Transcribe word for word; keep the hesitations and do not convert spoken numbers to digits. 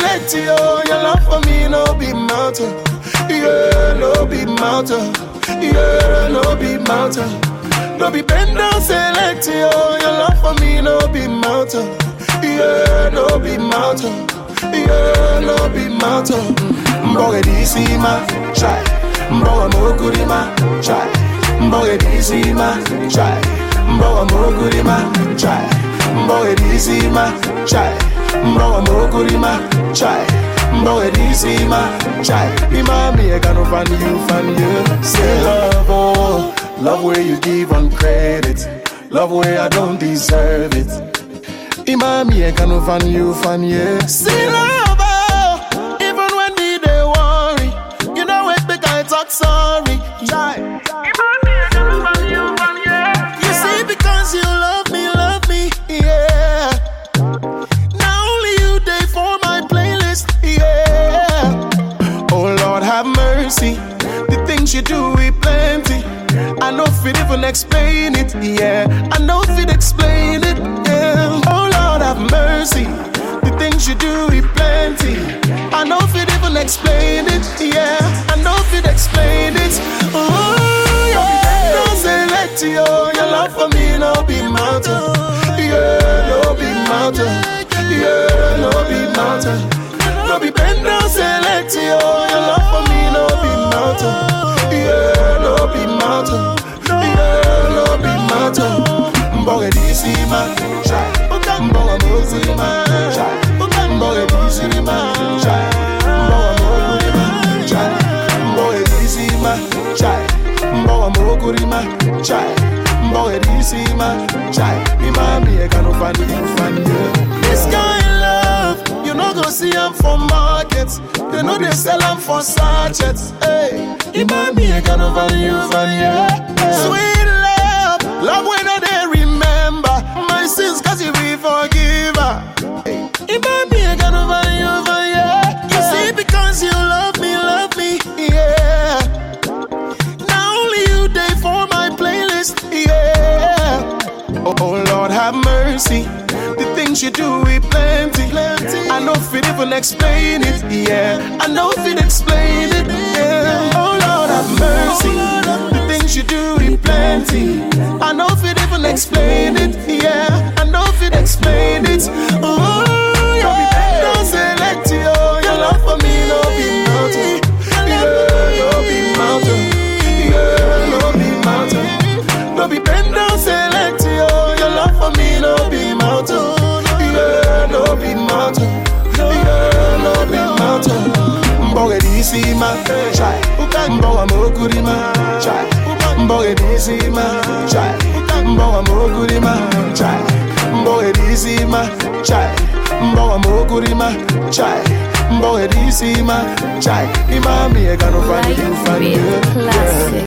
select you. Your love for me no be mountain. Yeah, no be mountain. Yeah, no be mountain. No be bend down select you. Your love for me no be mountain. Yeah, no be mountain. Yeah, no be mountain. Mboge disi ma chai. Mboge mokuri ma chai. Mboge disi ma chai. Mboge mokuri ma chai. Mboge disi ma chai. Mboge mokuri ma chai. Mboge disi ma chai. Imami I gonna find you, find you. Say love, oh, love where you give on credit. Love where I don't deserve it. Imami I gonna find you, find you. Say love, oh, even when me they worry, you know it make I talk sorry. Chai. Imami I gonna find you, find you. You see because you love me, love me, yeah. Now only you day for my playlist, yeah. Oh Lord have mercy, the things you do we plenty. I know if it even explain it, yeah. I know if it explain it, yeah. Oh Lord have mercy, the things you do we plenty. I know if it even explain it, yeah. I know if it explain it. Oh yeah. Don't select you, your love for me no be mountain. Yeah, no be mountain. Yeah, no be mountain. No be bend down select you, your love for me no be mountain. Yeah, no be mountain. Yeah, no be mountain. Mboge disi ma chai. Mboge mokuri ma chai. Mboge disi ma chai. Mboge mokuri ma chai. Mboge disi ma chai. Mboge mokuri ma chai. Mboge disi ma chai. Imami I gonna find you, find you. This kind of love, you know go see them for markets. You know they sell them for sachets. Hey, Imami I gonna find you, find you. Sweet love, love when they remember my sins, cause you be forgiver. Hey, Imami I gonna find you, find you. You see because you love me, love me, yeah. Now only you day for my playlist, yeah. Oh, oh Lord have mercy, the things you do we plenty. I know if it even explain it, yeah. I know if it explain it, yeah. Oh Lord have mercy, the things you do we plenty. I know if it even explain it, yeah. I know if it explain it. Oh yeah. Don't select you, your love for me no be mountain. Yeah, no be mountain. Yeah, no be mountain. No be bend down select you, your love for me no be mountain. Yeah, no be mountain. Yeah, no be mountain. Mboge disi ma chai. Mboge mokuri ma chai. Mboge disi ma chai. Mboge mokuri ma chai. Mboge disi ma chai. Mboge mokuri ma chai. Mboge disi ma chai. Imami I gonna find you, find you. Classic.